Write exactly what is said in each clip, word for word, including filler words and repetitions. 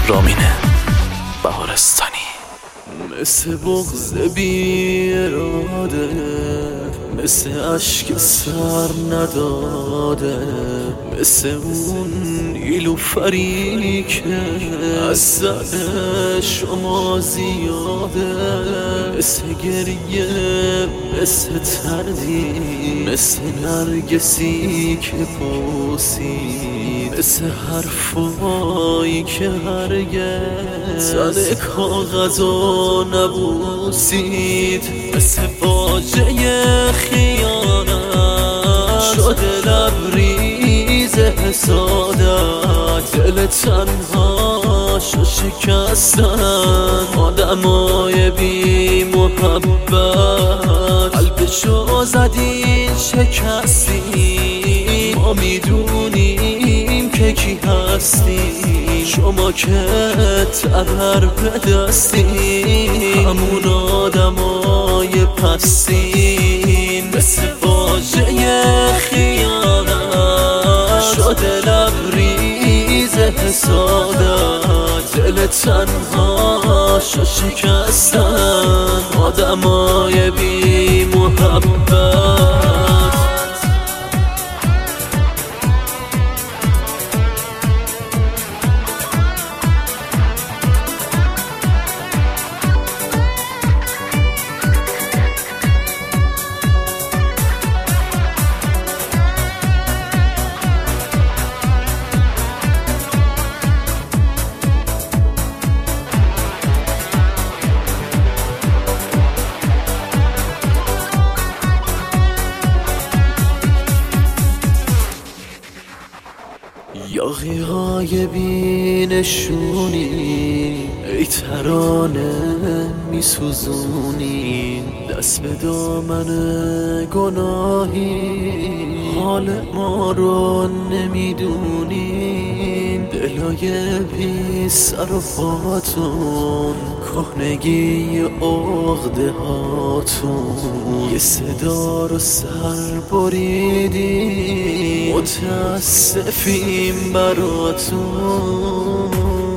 رامین بهارستانی. مثل بغض بی اراده، مثل عشق سر نداده، مثل اون نیلوفری که از سر شما زیاده، مثل گریه، مثل تردید، مثل نرگسی که پوسید، مثل حرفایی که هرگز تن کاغذا نبوسید، مثل فاجعه خیانت شده لبریز حسادت، دل تنهاشو شکستن آدمای بی محبت، قلبشو زدین شکستی، ما میدونیم که کی هستی، شما که تبر به دستی، همون آدمای پستین، مثل فاجعه خیانت شده لبریز حسادت، دل تنهاشو شکستن آدمای بی محبت. یاغی های بینشونی، ای ترانه میسوزونی، دست به دامن گناهی، حال ما رو نمیدونین، دلای بی سر و پاتون، کهنگی عقده هاتون، یه صدا رو سر بریدی، متاسفیم براتون.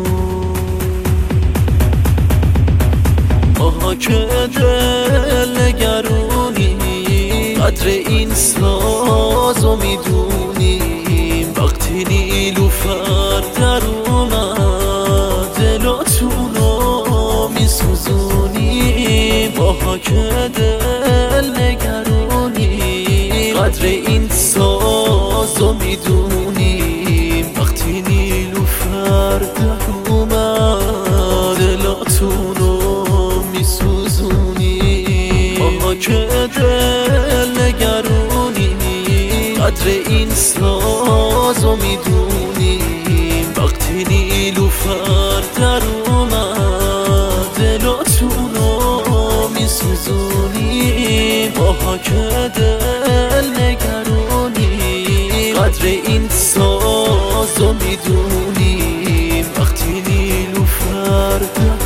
آها که دل نگرونی، قدر این سازو میدونیم، وقتی نیلوفر در اومد دلاتونو میسوزونیم. آها که دل نگرونی، قدر این سازو میدونیم، وقتی نیلوفر در اومد دلاتونو میسوزونیم. آها که دل نگرونی، قدر این سازو میدونیم، وقتی نیلوفر در اومد دلاتونو میسوزونیم. آها که دل نگرونی، قدر این سازو میدونیم، وقتی نیلوفر در